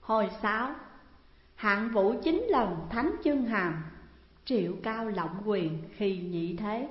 Hồi 6. Hạng Vũ 9 lần thắng Chương Hàm, Triệu Cao lộng quyền khi nhị thế.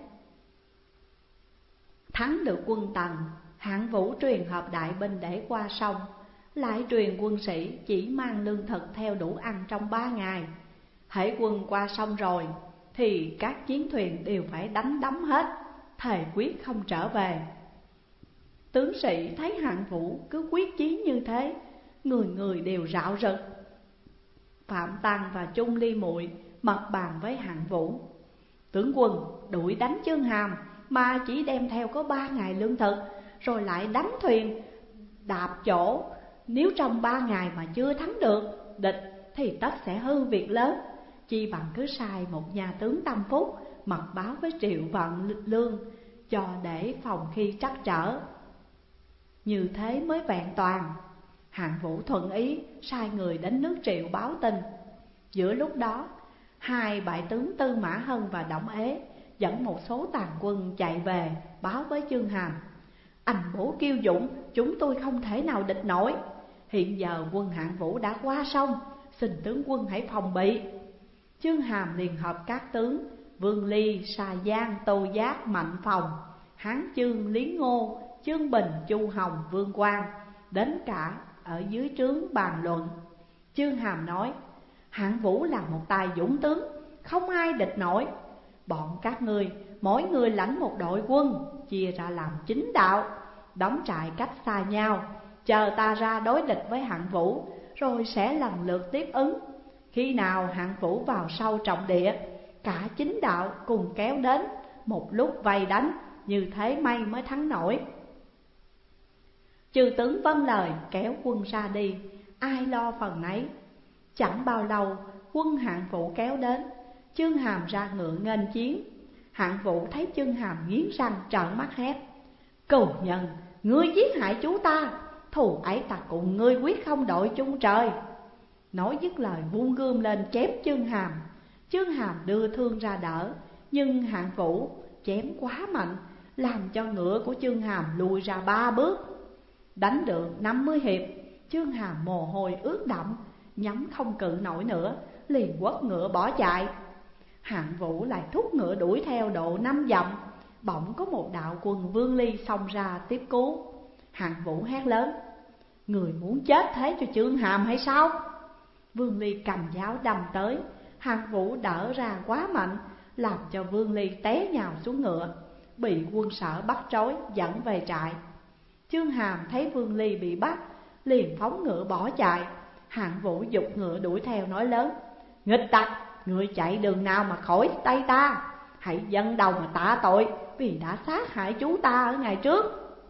Thắng được quân Tần, Hạng Vũ truyền hợp đại binh để qua sông, lại truyền quân sĩ chỉ mang lương thực theo đủ ăn trong 3 ngày. Hễ quân qua sông rồi thì các chiến thuyền đều phải đánh đắm hết, thề quyết không trở về. Tướng sĩ thấy Hạng Vũ cứ quyết chí như thế, người người đều rạo rực. Phạm Tăng và Chung Ly Muội mật bàn với Hạng Vũ: tướng quân đuổi đánh Chương Hàm mà chỉ đem theo có 3 ngày lương thực, rồi lại đánh thuyền đạp chỗ. Nếu trong 3 ngày mà chưa thắng được địch thì tất sẽ hư việc lớn. Chi bằng cứ sai một nhà tướng tâm phúc mật báo với Triệu Vận Lương, cho để phòng khi trắc trở, như thế mới vẹn toàn. Hạng Vũ thuận ý, sai người đến nước Triệu báo tin. Giữa lúc đó, hai bại tướng Tư Mã Hân và Đổng Ế dẫn một số tàn quân chạy về báo với Chương Hàm: anh bố kiêu dũng, chúng tôi không thể nào địch nổi. Hiện giờ quân Hạng Vũ đã qua sông, xin tướng quân hãy phòng bị. Chương Hàm liền họp các tướng Vương Ly, Xà Giang, Tô Giác, Mạnh Phòng, Hán Chương, Lý Ngô, Chương Bình, Chu Hồng, Vương Quang đến cả ở dưới trướng bàn luận. Chương Hàm nói: Hạng Vũ là một tài dũng tướng, không ai địch nổi. Bọn các ngươi mỗi người lãnh một đội quân, chia ra làm 9 đạo, đóng trại cách xa nhau, chờ ta ra đối địch với Hạng Vũ, rồi sẽ lần lượt tiếp ứng. Khi nào Hạng Vũ vào sâu trọng địa, cả 9 đạo cùng kéo đến, một lúc vây đánh, như thế may mới thắng nổi. Chư tướng vâng lời kéo quân ra đi, ai lo phần nấy. Chẳng bao lâu quân Hạng Vũ kéo đến, Chương Hàm ra ngựa nghênh chiến. Hạng Vũ thấy Chương Hàm nghiến răng trợn mắt hét: cừu nhân, ngươi giết hại chú ta, thù ấy ta cùng ngươi quyết không đội chung trời. Nói dứt lời vung gươm lên chém Chương Hàm. Chương Hàm đưa thương ra đỡ, nhưng Hạng Vũ chém quá mạnh, làm cho ngựa của Chương Hàm lùi ra 3 bước. Đánh được 50 hiệp, Chương Hàm mồ hôi ướt đẫm, nhắm không cự nổi nữa, liền quất ngựa bỏ chạy. Hạng Vũ lại thúc ngựa đuổi theo độ 5 dặm. Bỗng có một đạo quân Vương Ly xông ra tiếp cứu. Hạng Vũ hét lớn: người muốn chết thế cho Chương Hàm hay sao? Vương Ly cầm giáo đâm tới, Hạng Vũ đỡ ra quá mạnh, làm cho Vương Ly té nhào xuống ngựa, bị quân Sở bắt trói dẫn về trại. Chương Hàm thấy Vương Ly bị bắt, liền phóng ngựa bỏ chạy. Hạng Vũ giục ngựa đuổi theo nói lớn: nghịch tặc, ngươi chạy đường nào mà khỏi tay ta? Hãy dâng đầu mà tạ tội vì đã sát hại chú ta ở ngày trước.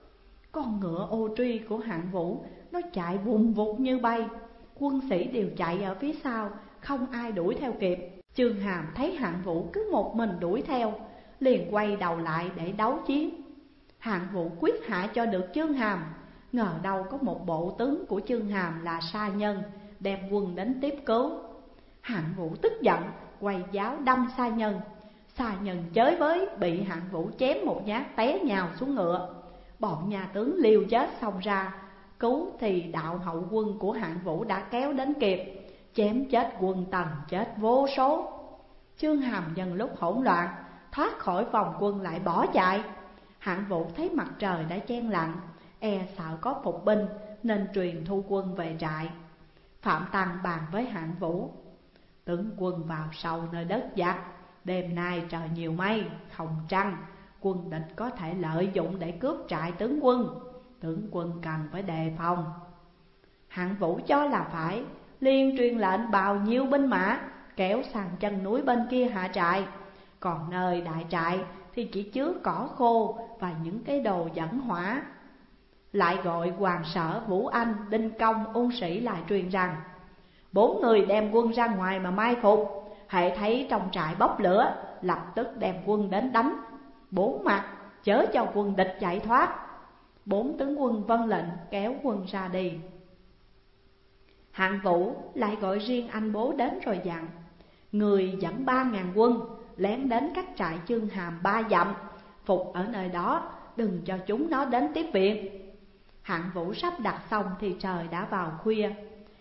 Con ngựa ô truy của Hạng Vũ nó chạy vùn vụt như bay, quân sĩ đều chạy ở phía sau, không ai đuổi theo kịp. Chương Hàm thấy Hạng Vũ cứ một mình đuổi theo, liền quay đầu lại để đấu chiến. Hạng Vũ quyết hạ cho được Chương Hàm, ngờ đâu có một bộ tướng của Chương Hàm là Sa Nhân đem quân đến tiếp cứu. Hạng Vũ tức giận, quay giáo đâm Sa Nhân. Sa Nhân chới với, bị Hạng Vũ chém một nhát té nhào xuống ngựa. Bọn nhà tướng liều chết xông ra cứu, thì đạo hậu quân của Hạng Vũ đã kéo đến kịp, chém chết quân Tần chết vô số. Chương Hàm nhân lúc hỗn loạn thoát khỏi vòng quân lại bỏ chạy. Hạng Vũ thấy mặt trời đã chen lặng, e sợ có phục binh nên truyền thu quân về trại. Phạm Tăng bàn với Hạng Vũ: tướng quân vào sâu nơi đất giặc, đêm nay trời nhiều mây không trăng, quân địch có thể lợi dụng để cướp trại tướng quân cần phải đề phòng. Hạng Vũ cho là phải, liền truyền lệnh bào nhiêu binh mã kéo sang chân núi bên kia hạ trại. Còn nơi đại trại thì chỉ chứa cỏ khô và những cái đồ dẫn hỏa. Lại gọi Hoàng Sở, Vũ Anh, Đinh Công, Ung Sĩ lại truyền rằng: 4 người đem quân ra ngoài mà mai phục, hễ thấy trong trại bốc lửa lập tức đem quân đến đánh 4 mặt, chớ cho quân địch chạy thoát. 4 tướng quân vâng lệnh kéo quân ra đi. Hạng Vũ lại gọi riêng anh bố đến rồi dặn: người dẫn 3.000 quân lén đến các trại Chương Hàm 3 dặm, phục ở nơi đó, đừng cho chúng nó đến tiếp viện. Hạng Vũ sắp đặt xong thì trời đã vào khuya.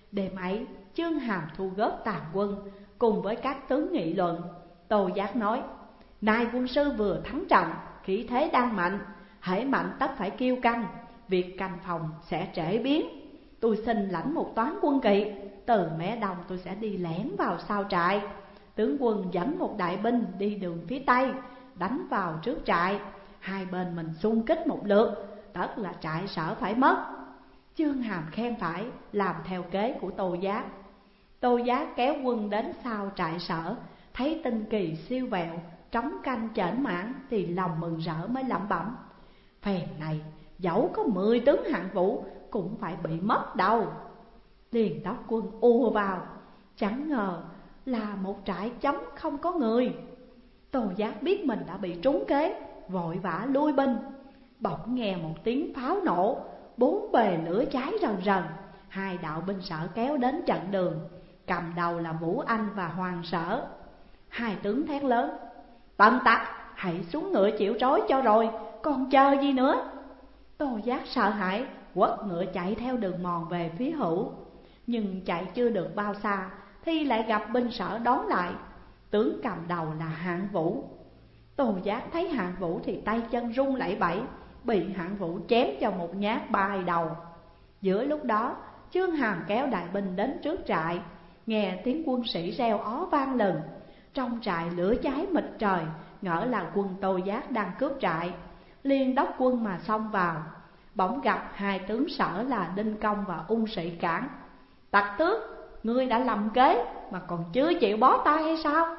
Đêm ấy Chương Hàm thu góp tàn quân, cùng với các tướng nghị luận. Tô Giác nói: nay quân sư vừa thắng trận, khí thế đang mạnh, hễ mạnh tất phải kiêu căng, việc canh phòng sẽ trễ biến. Tôi xin lãnh một toán quân kỵ, từ mé đông tôi sẽ đi lẻn vào sau trại. Tướng quân dẫn một đại binh đi đường phía tây, đánh vào trước trại, hai bên mình xung kích một lượt, tất là trại Sở phải mất. Chương Hàm khen phải, làm theo kế của Tô Giác. Tô Giác kéo quân đến sau trại Sở, thấy tinh kỳ siêu vẹo, trống canh chểnh mãn, thì lòng mừng rỡ mới lẩm bẩm: phen này dẫu có 10 tướng hạng vũ cũng phải bị mất đâu. Liền đốc quân ùa vào, chẳng ngờ là một trại trống không có người. Tô Giác biết mình đã bị trúng kế, vội vã lui binh. Bỗng nghe một tiếng pháo nổ, bốn bề lửa cháy rần rần. Hai đạo binh Sở kéo đến chặn đường, cầm đầu là Vũ Anh và Hoàng Sở. Hai tướng thét lớn: tần tặc, hãy xuống ngựa chịu trói cho rồi, còn chờ gì nữa. Tô Giác sợ hãi, quất ngựa chạy theo đường mòn về phía hữu. Nhưng chạy chưa được bao xa thì lại gặp binh Sở đón lại. Tướng cầm đầu là Hạng Vũ. Tô Giác thấy Hạng Vũ thì tay chân run lẩy bẩy, bị Hạng Vũ chém cho một nhát bay đầu. Giữa lúc đó Chương Hàm kéo đại binh đến trước trại, nghe tiếng quân sĩ reo ó vang lần. Trong trại lửa cháy mịt trời, ngỡ là quân Tô Giác đang cướp trại, liền đốc quân mà xông vào. Bỗng gặp hai tướng Sở là Đinh Công và Ung Sĩ cản: tặc tước, ngươi đã lầm kế mà còn chưa chịu bó tay hay sao?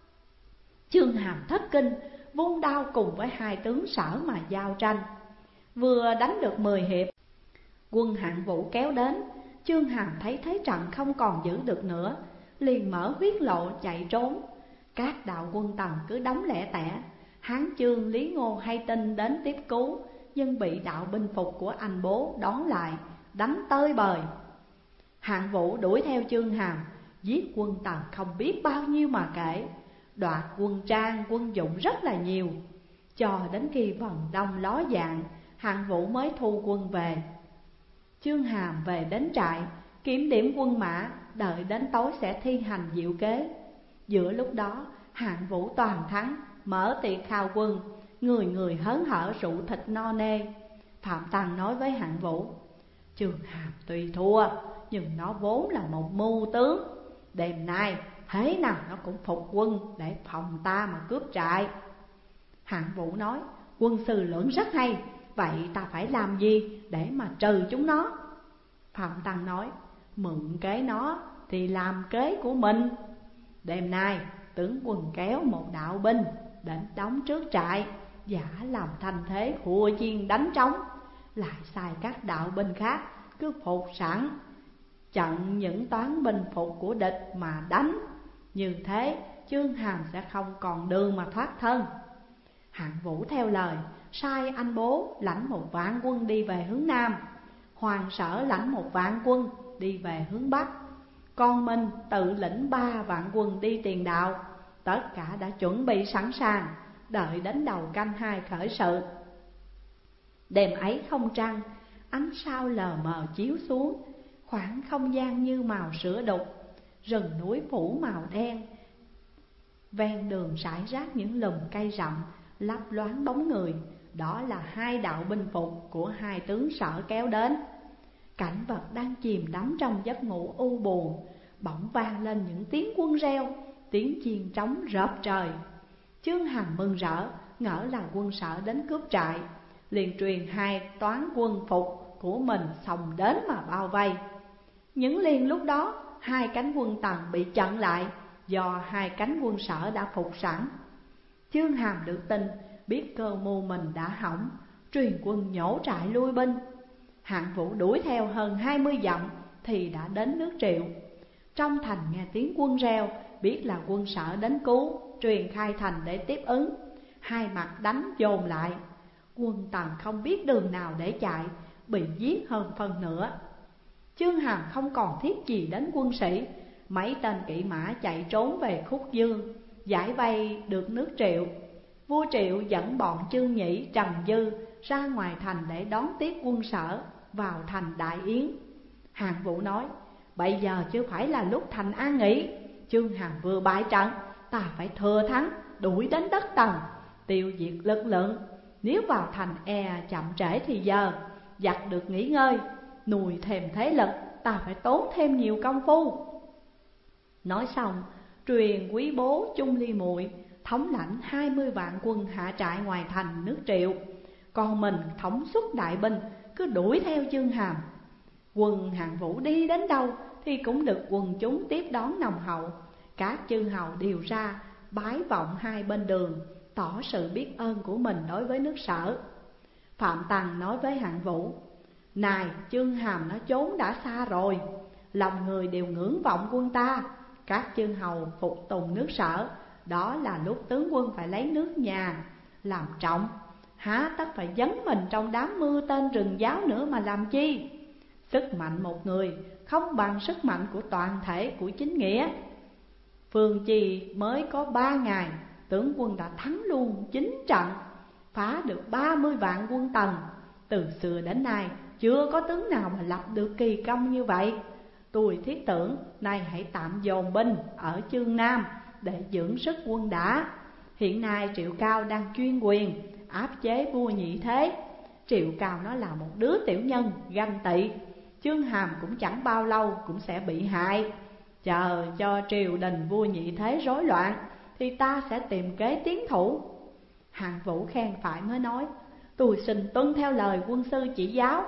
Chương Hàm thất kinh, vung đao cùng với hai tướng Sở mà giao tranh. Vừa đánh được 10 hiệp, quân Hạng Vũ kéo đến. Chương Hàm thấy thế trận không còn giữ được nữa, liền mở huyết lộ chạy trốn. Các đạo quân Tần cứ đóng lẻ tẻ. Hán Chương Lý Ngô hay tin đến tiếp cứu, nhưng bị đạo binh phục của anh bố đón lại, đánh tơi bời. Hạng Vũ đuổi theo Chương Hàm, giết quân Tần không biết bao nhiêu mà kể, đoạt quân trang quân dụng rất là nhiều. Cho đến khi vòng đông ló dạng, Hạng Vũ mới thu quân về. Chương Hàm về đến trại, kiểm điểm quân mã, đợi đến tối sẽ thi hành diệu kế. Giữa lúc đó Hạng Vũ toàn thắng, mở tiệc khao quân, người người hớn hở rượu thịt no nê. Phạm Tăng nói với Hạng Vũ: Chương Hàm tuy thua, nhưng nó vốn là một mưu tướng. Đêm nay thế nào nó cũng phục quân để phòng ta mà cướp trại. Hạng Vũ nói: quân sư luận rất hay, vậy ta phải làm gì để mà trừ chúng nó? Phạm Tăng nói: mượn kế nó thì làm kế của mình. Đêm nay tướng quân kéo một đạo binh đến đóng trước trại, giả làm thành thế khua chiên đánh trống, lại sai các đạo binh khác cứ phục sẵn, chặn những toán binh phục của địch mà đánh. Như thế Chương Hàm sẽ không còn đường mà thoát thân. Hạng Vũ theo lời, sai anh bố lãnh 1.000.000 quân đi về hướng Nam, Hoàng Sở lãnh 1.000.000 quân đi về hướng Bắc, còn mình tự lĩnh 3.000.000 quân đi tiền đạo. Tất cả đã chuẩn bị sẵn sàng, đợi đến đầu canh 2 khởi sự. Đêm ấy không trăng, ánh sao lờ mờ chiếu xuống, khoảng không gian như màu sữa đục, rừng núi phủ màu đen. Ven đường rải rác những lùm cây rậm, lấp loáng bóng người, đó là hai đạo binh phục của hai tướng Sở kéo đến. Cảnh vật đang chìm đắm trong giấc ngủ u buồn, bỗng vang lên những tiếng quân reo, tiếng chiên trống rợp trời. Chương Hàm mừng rỡ, ngỡ là quân Sở đến cướp trại, liền truyền hai toán quân phục của mình xông đến mà bao vây. Những liền lúc đó hai cánh quân Tần bị chặn lại, do hai cánh quân Sở đã phục sẵn. Chương Hàm được tin, biết cơ mưu mình đã hỏng, truyền quân nhổ trại lui binh. Hạng Vũ đuổi theo hơn 20 dặm thì đã đến nước Triệu. Trong thành nghe tiếng quân reo, biết là quân Sở đến cứu, truyền khai thành để tiếp ứng. Hai mặt đánh dồn lại, quân Tần không biết đường nào để chạy, bị giết hơn phân nửa. Chương Hàm không còn thiết gì đến quân sĩ, mấy tên kỵ mã chạy trốn về Khúc Dương, giải vây được nước Triệu. Vua Triệu dẫn bọn Chương Nhĩ, Trần Dư ra ngoài thành để đón tiếp quân Sở vào thành Đại Yến. Hạng Vũ nói: bây giờ chưa phải là lúc thành an nghỉ. Chương Hàm vừa bại trận, ta phải thừa thắng, đuổi đến đất Tần, tiêu diệt lực lượng. Nếu vào thành chậm trễ thì giờ giặc được nghỉ ngơi, nuôi thêm thế lực, ta phải tốn thêm nhiều công phu. Nói xong, truyền quý bố Chung Ly Muội thống lãnh 20 vạn quân hạ trại ngoài thành nước Triệu, còn mình thống suất đại binh cứ đuổi theo Chương Hàm. Quân Hạng Vũ đi đến đâu thì cũng được quần chúng tiếp đón nồng hậu. Các chư hầu đều ra bái vọng hai bên đường, tỏ sự biết ơn của mình đối với nước Sở. Phạm Tằng nói với Hạng Vũ: này, Chương Hàm nó trốn đã xa rồi, lòng người đều ngưỡng vọng quân ta. Các chư hầu phục tùng nước Sở, đó là lúc tướng quân phải lấy nước nhà làm trọng, há tất phải dấn mình trong đám mưa tên rừng giáo nữa mà làm chi. Sức mạnh một người không bằng sức mạnh của toàn thể của chính nghĩa. Phương Trì mới có 3 ngày, tướng quân đã thắng luôn 9 trận, phá được 30 vạn quân Tần. Từ xưa đến nay chưa có tướng nào mà lập được kỳ công như vậy. Tôi thiết tưởng nay hãy tạm dồn binh ở Chương Nam để dưỡng sức quân đã. Hiện nay Triệu Cao đang chuyên quyền áp chế vua Nhị Thế. Triệu Cao nó là một đứa tiểu nhân ganh tị, Chương Hàm cũng chẳng bao lâu cũng sẽ bị hại. Chờ cho triều đình vua Nhị Thế rối loạn thì ta sẽ tìm kế tiến thủ. Hạng Vũ khen phải mới nói: tôi xin tuân theo lời quân sư chỉ giáo.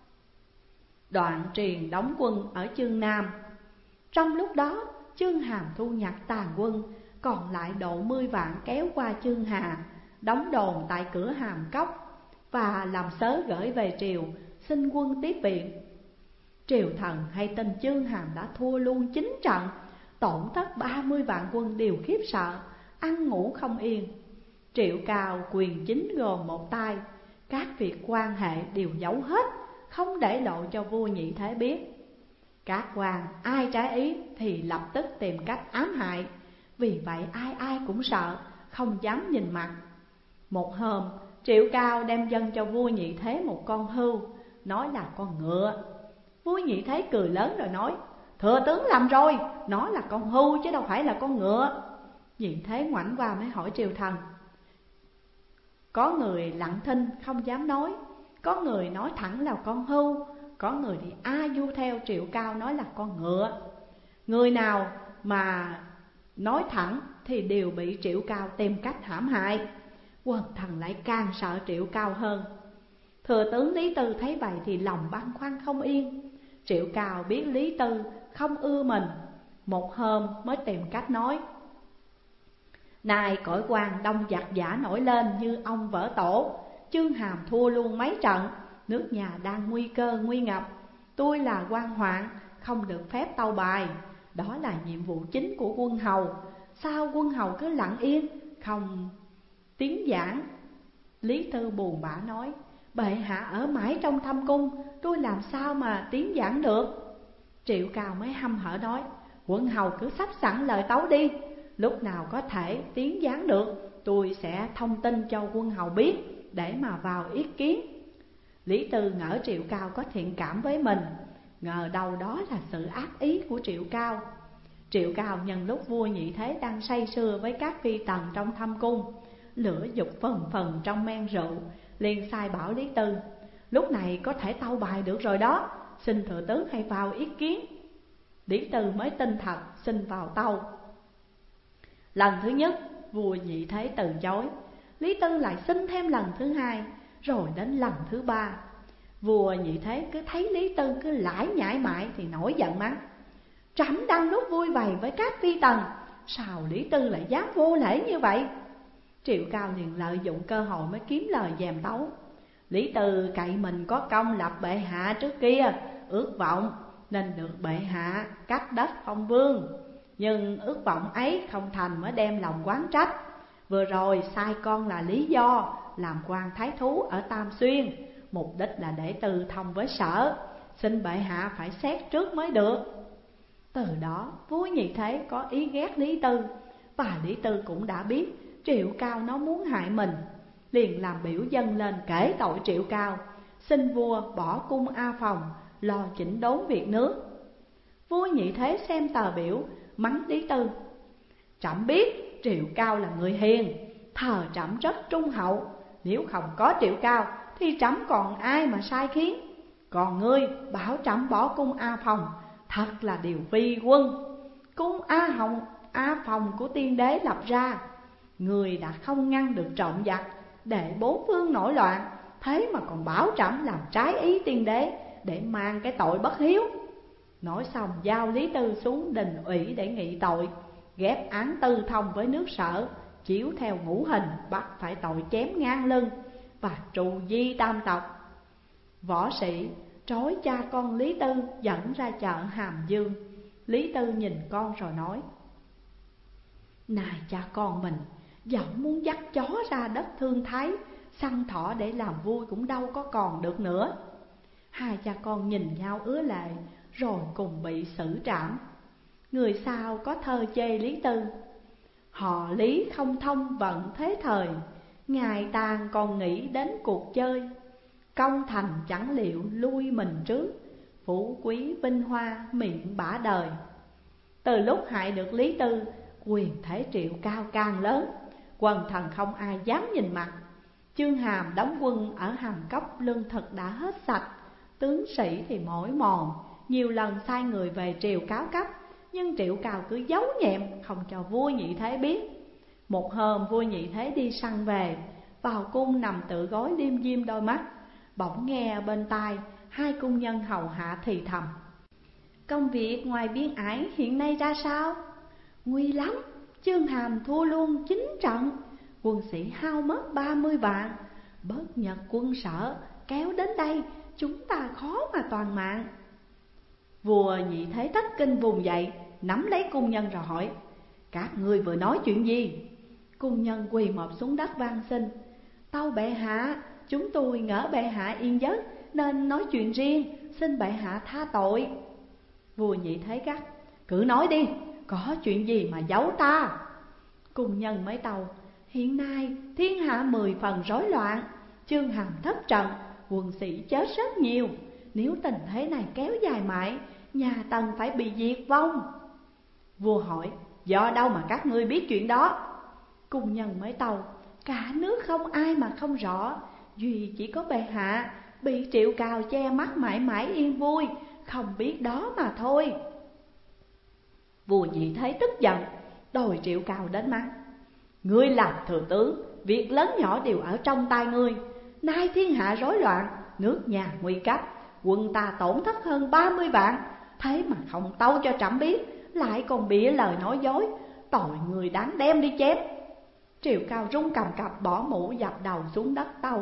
Đoạn truyền đóng quân ở Chương Nam. Trong lúc đó Chương Hàm thu nhặt tàn quân, còn lại độ 10 vạn kéo qua Chương Hà, đóng đồn tại cửa Hàm Cốc và làm sớ gửi về triều xin quân tiếp viện. Triều thần hay tin Chương Hàm đã thua luôn 9 trận, tổn thất 30 vạn quân đều khiếp sợ, ăn ngủ không yên. Triệu Cao quyền chính gồm một tay, các việc quan hệ đều giấu hết, không để lộ cho vua Nhị Thế biết. Các quan ai trái ý thì lập tức tìm cách ám hại, vì vậy ai ai cũng sợ, không dám nhìn mặt. Một hôm, Triệu Cao đem dâng cho vua Nhị Thế một con hươu, nói là con ngựa. Vua Nhị Thế cười lớn rồi nói: thừa tướng lầm rồi, nó là con hươu chứ đâu phải là con ngựa. Nhị Thế ngoảnh qua mới hỏi triều thần. Có người lặng thinh không dám nói, có người nói thẳng là con hươu, có người thì du theo Triệu Cao nói là con ngựa. Người nào mà nói thẳng thì đều bị Triệu Cao tìm cách hãm hại. Quần thần lại càng sợ Triệu Cao hơn. Thừa tướng Lý Tư thấy vậy thì lòng băn khoăn không yên. Triệu Cao biết Lý Tư không ưa mình, một hôm mới tìm cách nói: này, cõi quan đông giặc giả nổi lên như ông vỡ tổ, Chương Hàm thua luôn mấy trận, nước nhà đang nguy cơ nguy ngập. Tôi là quan hoạn, không được phép tâu bài, đó là nhiệm vụ chính của quân hầu. Sao quân hầu cứ lặng yên, không tiếng giảng? Lý Tư buồn bã nói: bệ hạ ở mãi trong thâm cung, tôi làm sao mà tiếng giảng được? Triệu Cao mới hăm hở nói: quân hầu cứ sắp sẵn lời tấu đi, lúc nào có thể tiếng giảng được, tôi sẽ thông tin cho quân hầu biết để mà vào ý kiến. Lý Tư ngỡ Triệu Cao có thiện cảm với mình, ngờ đâu đó là sự ác ý của Triệu Cao. Triệu Cao nhân lúc vua Nhị Thế đang say sưa với các phi tần trong thâm cung, lửa dục phần phần trong men rượu, liền sai bảo Lý Tư: lúc này có thể tâu bài được rồi đó, xin thừa tướng hãy vào ý kiến. Lý Tư mới tin thật, xin vào tâu. Lần thứ nhất vua Nhị Thế từ chối, Lý Tư lại xin thêm lần thứ hai, rồi đến lần thứ ba. Vua Nhị Thế cứ thấy Lý Tư cứ lải nhải mãi thì nổi giận mắng: trẫm đang lúc vui vầy với các phi tần, sao Lý Tư lại dám vô lễ như vậy? Triệu Cao liền lợi dụng cơ hội mới kiếm lời dèm tấu: Lý Tư cậy mình có công lập bệ hạ trước kia, ước vọng nên được bệ hạ cắt đất phong vương. Nhưng ước vọng ấy không thành mới đem lòng oán trách. Vừa rồi sai con là lý do làm quan thái thú ở Tam Xuyên, mục đích là để từ thông với Sở, xin bệ hạ phải xét trước mới được. Từ đó vua Nhị Thế có ý ghét Lý Tư, và Lý Tư cũng đã biết Triệu Cao nó muốn hại mình, liền làm biểu dân lên kể tội Triệu Cao, xin vua bỏ cung A Phòng lo chỉnh đốn việc nước. Vua Nhị Thế xem tờ biểu, mắng Lý Tư: trẫm biết Triệu Cao là người hiền, thờ trẫm rất trung hậu. Nếu không có Triệu Cao thì trẫm còn ai mà sai khiến. Còn ngươi bảo trẫm bỏ cung A Phòng, thật là điều phi quân. Cung A Phòng của tiên đế lập ra, người đã không ngăn được trộm giặc, để bốn phương nổi loạn, thế mà còn bảo trẫm làm trái ý tiên đế, để mang cái tội bất hiếu. Nói xong giao Lý Tư xuống đình ủy để nghị tội, ghép án Tư Thông với nước Sở, chiếu theo ngũ hình, bắt phải tội chém ngang lưng và trù di tam tộc. Võ sĩ trói cha con Lý Tư dẫn ra chợ Hàm Dương. Lý Tư nhìn con rồi nói: này cha con mình, dẫu muốn dắt chó ra đất Thương Thái săn thỏ để làm vui cũng đâu có còn được nữa. Hai cha con nhìn nhau ứa lệ, rồi cùng bị xử trảm. Người sau có thơ chê Lý Tư: họ Lý không thông vận thế thời, ngày tàn còn nghĩ đến cuộc chơi. Công thành chẳng liệu lui mình trước, phú quý vinh hoa miệng bả đời. Từ lúc hại được Lý Tư, quyền thế Triệu Cao càng lớn, quần thần không ai dám nhìn mặt. Chương Hàm đóng quân ở Hàm Cốc, lương thực đã hết sạch, tướng sĩ thì mỏi mòn, nhiều lần sai người về triều cáo cấp, nhưng Triệu Cao cứ giấu nhẹm không cho vua Nhị Thế biết. Một hôm vua Nhị Thế đi săn về, vào cung nằm tựa gối liêm diêm đôi mắt, bỗng nghe bên tai hai cung nhân hầu hạ thì thầm: công việc ngoài biên ải hiện nay ra sao? Nguy lắm, Chương Hàm thua luôn 9 trận, quân sĩ hao mất 30 vạn. Bớt Nhật quân Sở kéo đến đây, chúng ta khó mà toàn mạng. Vua Nhị Thế thất kinh vùng dậy, nắm lấy cung nhân rồi hỏi: các ngươi vừa nói chuyện gì? Cung nhân quỳ mọp xuống đất van xin: tâu bệ hạ, chúng tôi ngỡ bệ hạ yên giấc nên nói chuyện riêng, xin bệ hạ tha tội. Vua Nhị Thế gắt: cứ nói đi, có chuyện gì mà giấu ta? Cung nhân mới tâu: hiện nay thiên hạ 10 phần rối loạn, Chương Hàm thất trận, quân sĩ chết rất nhiều. Nếu tình thế này kéo dài mãi, nhà Tần phải bị diệt vong. Vua hỏi: do đâu mà các ngươi biết chuyện đó? Cung nhân mới tâu: cả nước không ai mà không rõ, duy chỉ có bệ hạ bị Triệu Cao che mắt mãi mãi yên vui, không biết đó mà thôi. Vua Nhị Thế tức giận, đòi Triệu Cao đến mắng: ngươi làm thừa tướng, việc lớn nhỏ đều ở trong tay ngươi. Nay thiên hạ rối loạn, nước nhà nguy cấp, quân ta tổn thất hơn 30 vạn, thế mà không tâu cho trẫm biết, lại còn bịa lời nói dối, tội người đáng đem đi chém. Triệu Cao run cầm cập bỏ mũ dập đầu xuống đất tâu: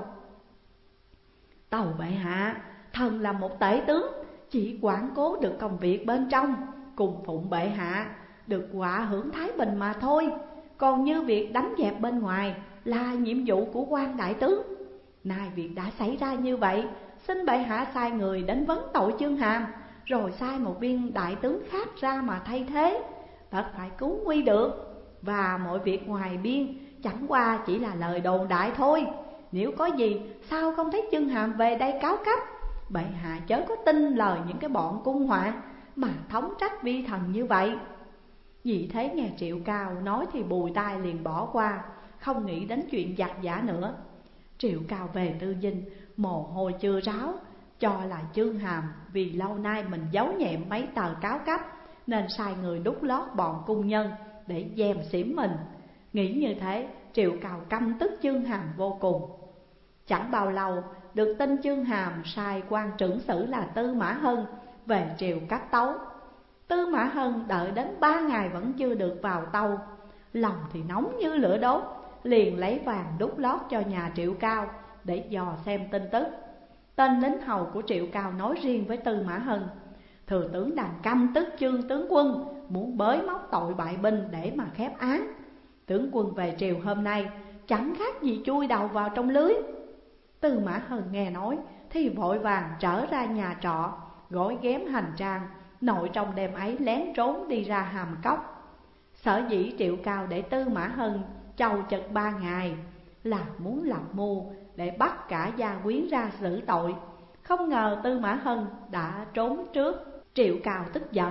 tâu bệ hạ, thần là một tể tướng, chỉ quản cố được công việc bên trong, cùng phụng bệ hạ, được họa hưởng thái bình mà thôi. Còn như việc đánh dẹp bên ngoài là nhiệm vụ của quan đại tướng. Nay việc đã xảy ra như vậy, xin bệ hạ sai người đến vấn tội Chương Hàm, rồi sai một viên đại tướng khác ra mà thay thế, tất phải cứu nguy được. Và mọi việc ngoài biên chẳng qua chỉ là lời đồn đại thôi. Nếu có gì sao không thấy Chương Hàm về đây cáo cấp? Bệ hạ chớ có tin lời những cái bọn cung hoạn mà thống trách vi thần như vậy. Vì thế nghe Triệu Cao nói thì bùi tai liền bỏ qua, không nghĩ đến chuyện giặc giả nữa. Triệu Cao về Tư Dinh, mồ hôi chưa ráo, cho là Chương Hàm vì lâu nay mình giấu nhẹm mấy tờ cáo cấp, nên sai người đút lót bọn cung nhân để dèm xỉm mình. Nghĩ như thế, Triệu Cao căm tức Chương Hàm vô cùng. Chẳng bao lâu, được tin Chương Hàm sai quan trưởng sử là Tư Mã Hân về triều cắt tấu. Tư Mã Hân đợi đến 3 ngày vẫn chưa được vào tâu, lòng thì nóng như lửa đốt, liền lấy vàng đút lót cho nhà Triệu Cao để dò xem tin tức. Tên lính hầu của Triệu Cao nói riêng với Tư Mã Hân: thừa tướng đành căm tức Chương tướng quân, muốn bới móc tội bại binh để mà khép án. Tướng quân về triều hôm nay chẳng khác gì chui đầu vào trong lưới. Tư Mã Hân nghe nói thì vội vàng trở ra nhà trọ, gói ghém hành trang, nội trong đêm ấy lén trốn đi ra Hàm Cốc. Sở dĩ Triệu Cao để Tư Mã Hân chầu chật 3 ngày là muốn lập mưu để bắt cả gia quyến ra xử tội. Không ngờ Tư Mã Hân đã trốn trước. Triệu Cao tức giận,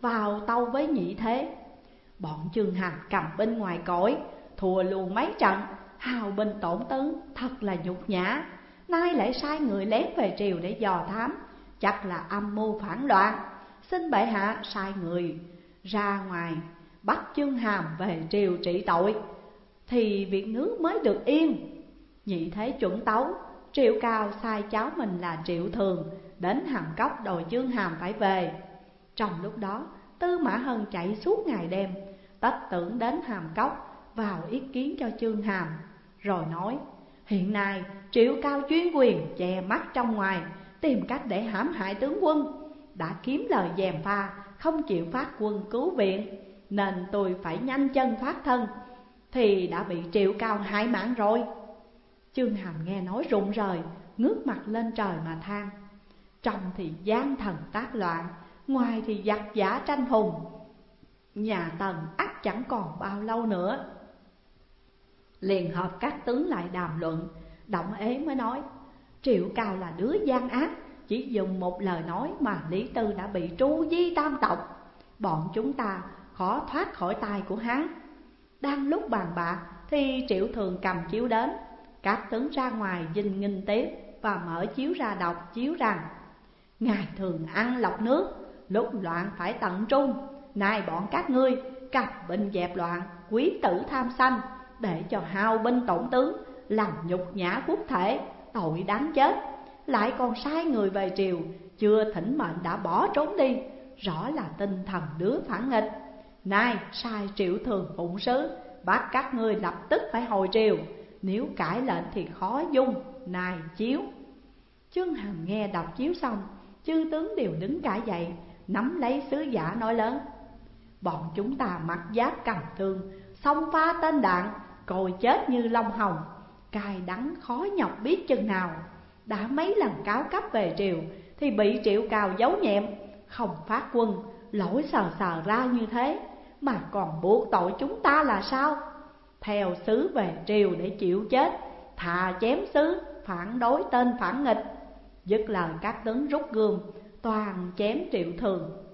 vào tâu với Nhị Thế: bọn Chương Hàm cầm binh ngoài cõi, thua luôn mấy trận, hao binh tổn tướng, thật là nhục nhã. Nay lại sai người lén về triều để dò thám, chắc là âm mưu phản loạn. Xin bệ hạ sai người ra ngoài bắt Chương Hàm về triều trị tội, thì việc nước mới được yên. Nhị Thế chuẩn tấu, Triệu Cao sai cháu mình là Triệu Thường đến Hàm Cốc đòi Chương Hàm phải về. Trong lúc đó, Tư Mã Hân chạy suốt ngày đêm, tách tưởng đến Hàm Cốc vào ý kiến cho Chương Hàm, rồi nói: hiện nay Triệu Cao chuyên quyền che mắt trong ngoài, tìm cách để hãm hại tướng quân, đã kiếm lời gièm pha, không chịu phát quân cứu viện, nên tôi phải nhanh chân thoát thân, thì đã bị Triệu Cao hại mạng rồi. Chương Hàm nghe nói rụng rời, ngước mặt lên trời mà than: trong thì gian thần tác loạn, ngoài thì giặc giả tranh hùng, nhà Tần ắt chẳng còn bao lâu nữa. Liền hợp các tướng lại đàm luận. Động Ế mới nói: Triệu Cao là đứa gian ác, chỉ dùng một lời nói mà Lý Tư đã bị tru di tam tộc, bọn chúng ta khó thoát khỏi tay của hắn. Đang lúc bàn bạc thì Triệu Thường cầm chiếu đến. Các tướng ra ngoài dinh nghinh tiếp và mở chiếu ra đọc chiếu rằng: ngài thường ăn lọc nước, lúc loạn phải tận trung. Nay bọn các ngươi cặp binh dẹp loạn, quý tử tham sanh, để cho hao binh tổn tướng, làm nhục nhã quốc thể, tội đáng chết. Lại còn sai người về triều, chưa thỉnh mệnh đã bỏ trốn đi, rõ là tinh thần đứa phản nghịch. Nay sai Triệu Thường phụng sứ, bắt các ngươi lập tức phải hồi triều, nếu cãi lệnh thì khó dung. Này chiếu. Chương Hàm nghe đọc chiếu xong, chư tướng đều đứng cả dậy, nắm lấy sứ giả nói lớn: bọn chúng ta mặc giáp cầm thương, xông pha tên đạn, còi chết như long hồng, cay đắng khó nhọc biết chừng nào. Đã mấy lần cáo cấp về triều thì bị Triệu Cao giấu nhẹm, không phát quân, lỗi sờ sờ ra như thế, mà còn buộc tội chúng ta là sao? Theo sứ về triều để chịu chết, thà chém sứ, phản đối tên phản nghịch. Dứt lời các tướng rút gươm, toàn chém Triệu Thường.